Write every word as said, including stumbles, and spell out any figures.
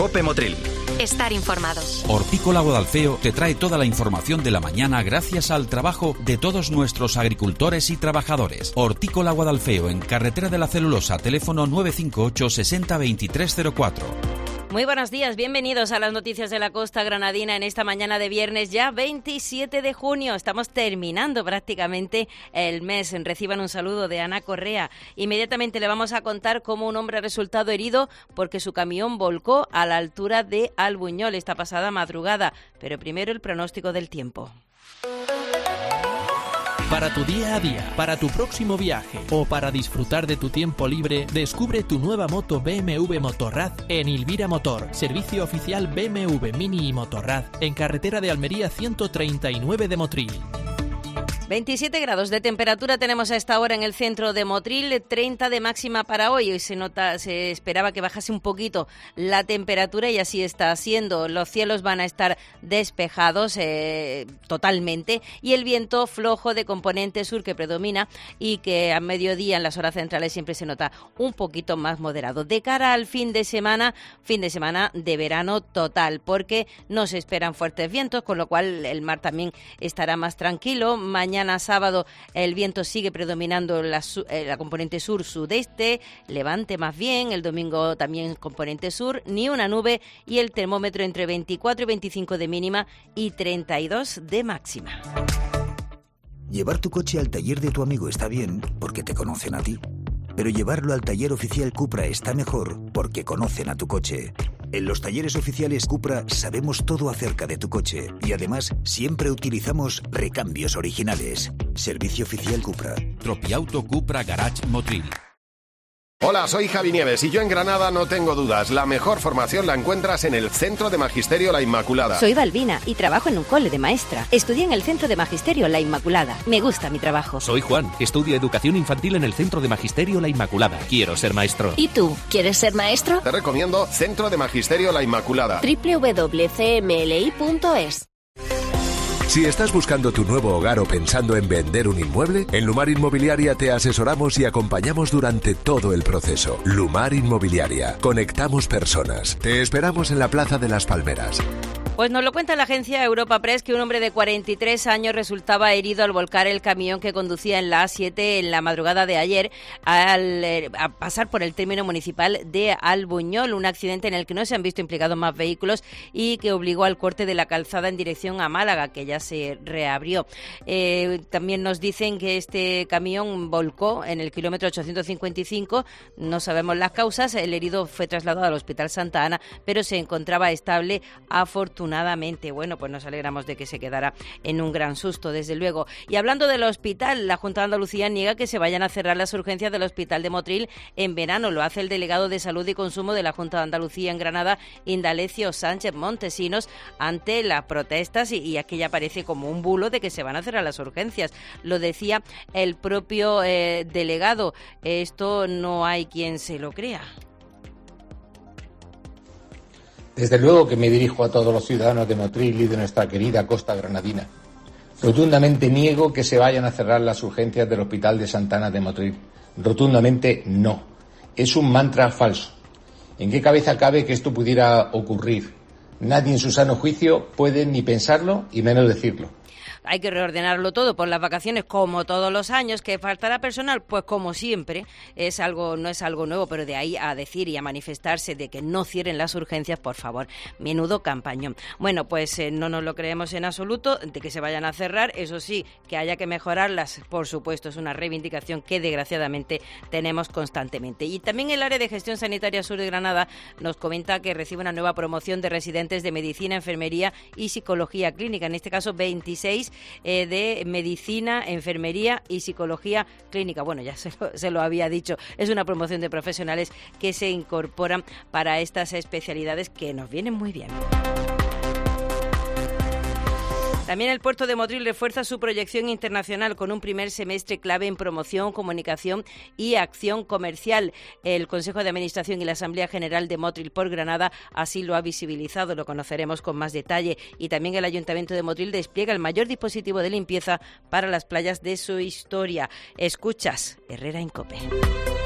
COPE Motril. Estar informados. Hortícola Guadalfeo te trae toda la información de la mañana gracias al trabajo de todos nuestros agricultores y trabajadores. Hortícola Guadalfeo, en Carretera de la Celulosa, teléfono nueve cinco ocho sesenta veintitrés cero cuatro. Muy buenos días, bienvenidos a las noticias de la costa granadina en esta mañana de viernes, ya veintisiete de junio. Estamos terminando prácticamente el mes. Reciban un saludo de Ana Correa. Inmediatamente le vamos a contar cómo un hombre ha resultado herido porque su camión volcó a la altura de Albuñol esta pasada madrugada. Pero primero el pronóstico del tiempo. Para tu día a día, para tu próximo viaje o para disfrutar de tu tiempo libre, descubre tu nueva moto B M W Motorrad en Ilvira Motor, servicio oficial B M W Mini y Motorrad, en carretera de Almería ciento treinta y nueve de Motril. veintisiete grados de temperatura tenemos a esta hora en el centro de Motril, treinta de máxima para hoy. Hoy se nota, se esperaba que bajase un poquito la temperatura y así está siendo. Los cielos van a estar despejados eh, totalmente y el viento flojo de componente sur que predomina y que a mediodía en las horas centrales siempre se nota un poquito más moderado. De cara al fin de semana, fin de semana de verano total, porque no se esperan fuertes vientos, con lo cual el mar también estará más tranquilo. Mañana Mañana sábado el viento sigue predominando la, la componente sur-sudeste, levante más bien, el domingo también componente sur, ni una nube y el termómetro entre veinticuatro y veinticinco de mínima y treinta y dos de máxima. Llevar tu coche al taller de tu amigo está bien porque te conocen a ti, pero llevarlo al taller oficial Cupra está mejor porque conocen a tu coche. En los talleres oficiales Cupra sabemos todo acerca de tu coche y además siempre utilizamos recambios originales. Servicio oficial Cupra. Tropiauto Cupra Garage Motril. Hola, soy Javi Nieves y yo en Granada no tengo dudas. La mejor formación la encuentras en el Centro de Magisterio La Inmaculada. Soy Balbina y trabajo en un cole de maestra. Estudié en el Centro de Magisterio La Inmaculada. Me gusta mi trabajo. Soy Juan. Estudio Educación Infantil en el Centro de Magisterio La Inmaculada. Quiero ser maestro. ¿Y tú? ¿Quieres ser maestro? Te recomiendo Centro de Magisterio La Inmaculada. doble u doble u doble u punto c m l i punto es. Si estás buscando tu nuevo hogar o pensando en vender un inmueble, en Lumar Inmobiliaria te asesoramos y acompañamos durante todo el proceso. Lumar Inmobiliaria. Conectamos personas. Te esperamos en la Plaza de las Palmeras. Pues nos lo cuenta la agencia Europa Press que un hombre de cuarenta y tres años resultaba herido al volcar el camión que conducía en la A siete en la madrugada de ayer al eh, a pasar por el término municipal de Albuñol, un accidente en el que no se han visto implicados más vehículos y que obligó al corte de la calzada en dirección a Málaga, que ya se reabrió. Eh, también nos dicen que este camión volcó en el kilómetro ochocientos cincuenta y cinco, no sabemos las causas, el herido fue trasladado al Hospital Santa Ana, pero se encontraba estable afortunadamente. Bueno, pues nos alegramos de que se quedara en un gran susto, desde luego. Y hablando del hospital, la Junta de Andalucía niega que se vayan a cerrar las urgencias del Hospital de Motril en verano. Lo hace el delegado de Salud y Consumo de la Junta de Andalucía en Granada, Indalecio Sánchez Montesinos, ante las protestas y, y aquí ya parece como un bulo de que se van a cerrar las urgencias. Lo decía el propio eh, delegado. Esto no hay quien se lo crea. Desde luego que me dirijo a todos los ciudadanos de Motril y de nuestra querida costa granadina. Rotundamente niego que se vayan a cerrar las urgencias del Hospital de Santa Ana de Motril. Rotundamente no. Es un mantra falso. ¿En qué cabeza cabe que esto pudiera ocurrir? Nadie en su sano juicio puede ni pensarlo y menos decirlo. Hay que reordenarlo todo por las vacaciones, como todos los años. ¿Que faltará personal? Pues como siempre, es algo, no es algo nuevo, pero de ahí a decir y a manifestarse de que no cierren las urgencias, por favor, menudo campañón. Bueno, pues eh, no nos lo creemos en absoluto, de que se vayan a cerrar. Eso sí, que haya que mejorarlas, por supuesto, es una reivindicación que desgraciadamente tenemos constantemente. Y también el área de gestión sanitaria sur de Granada nos comenta que recibe una nueva promoción de residentes de medicina, enfermería y psicología clínica, en este caso veintiséis Eh, de medicina, enfermería y psicología clínica. Bueno, ya se lo, se lo había dicho, es una promoción de profesionales que se incorporan para estas especialidades que nos vienen muy bien. También el puerto de Motril refuerza su proyección internacional con un primer semestre clave en promoción, comunicación y acción comercial. El Consejo de Administración y la Asamblea General de Motril por Granada así lo ha visibilizado, lo conoceremos con más detalle. Y también el Ayuntamiento de Motril despliega el mayor dispositivo de limpieza para las playas de su historia. Escuchas Herrera en COPE.